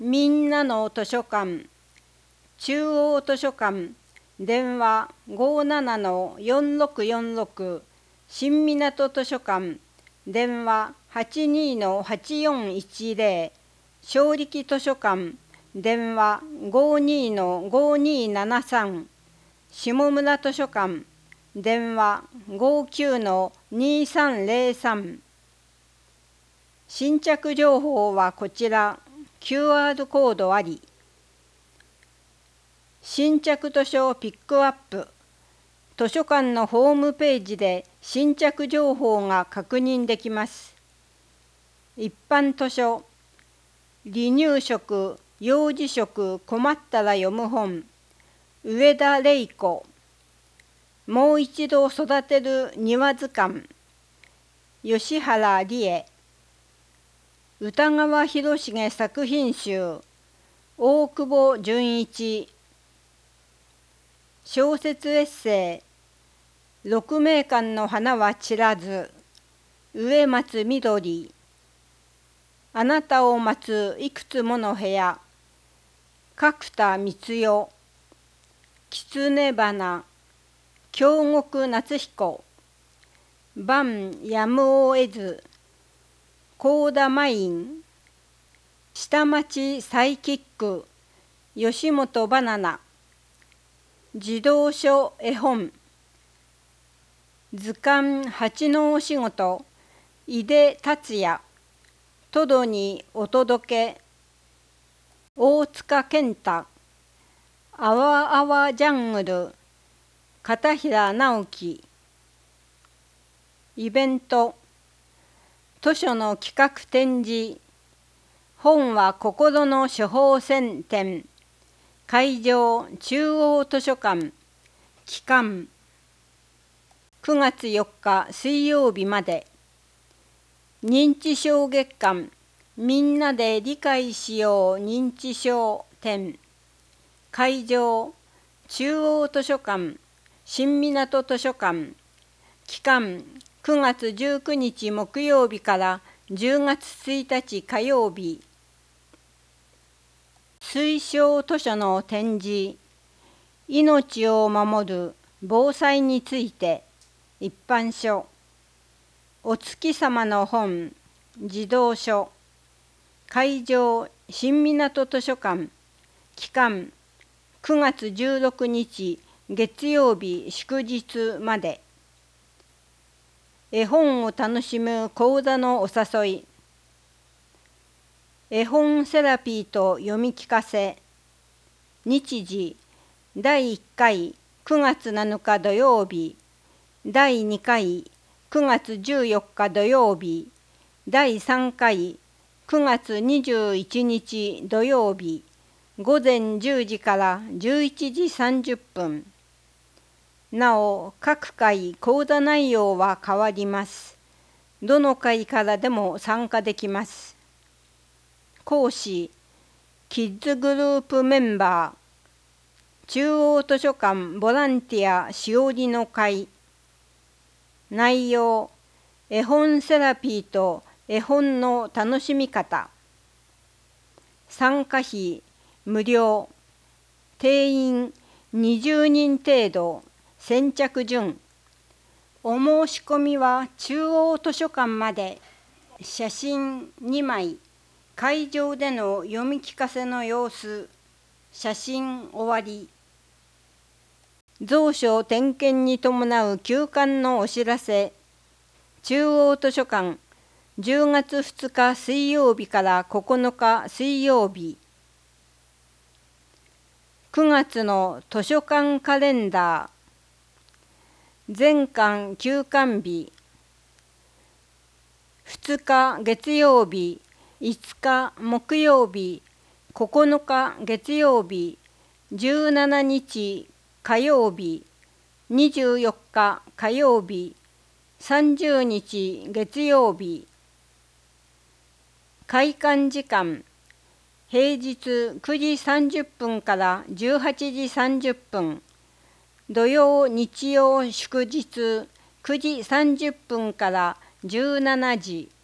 みんなの図書館、中央図書館、電話57-4646、新港図書館、電話82-8410、正力図書館、電話52-5273、下村図書館、電話59-2303。新着情報はこちら、QR コードあり。新着図書ピックアップ。図書館のホームページで新着情報が確認できます。一般図書、離乳食、幼児食困ったら読む本、上田玲子。もう一度育てる庭図鑑、吉原理恵。歌川広重作品集、大久保純一。小説エッセイ、鹿鳴館の花は散らず、植松みどり。あなたを待ついくつもの部屋、角田光代。狐花、京極夏彦。晩やむを得ず、幸田マイン。下町サイキック、吉本バナナ。児童書絵本、図鑑蜂のお仕事、井出達也。トドにお届け、大塚健太。あわあわジャングル、片平直樹。イベント、図書の企画展示、本は心の処方箋展。会場中央図書館。期間9月4日水曜日まで。認知症月間、みんなで理解しよう認知症展。会場中央図書館、新港図書館。期間9月19日木曜日から10月1日火曜日。推奨図書の展示、命を守る防災について。一般書、お月様の本、児童書。会場新港図書館。期間9月16日月曜日祝日まで。絵本を楽しむ講座のお誘い。絵本セラピーと読み聞かせ。日時第1回9月7日土曜日、第2回9月14日土曜日、第3回9月21日土曜日、午前10時から11時30分。なお、各回講座内容は変わります。どの回からでも参加できます。講師、キッズグループメンバー、中央図書館ボランティアしおりの会。内容、絵本セラピーと絵本の楽しみ方。参加費、無料。定員20人程度。先着順。お申し込みは中央図書館まで。写真2枚。会場での読み聞かせの様子。写真終わり。蔵書点検に伴う休館のお知らせ。中央図書館、10月2日水曜日から9日水曜日。9月の図書館カレンダー。全館休館日。2日月曜日、5日木曜日、9日月曜日、17日火曜日、24日火曜日、30日月曜日。開館時間、平日9時30分から18時30分、土曜日曜祝日9時30分から17時。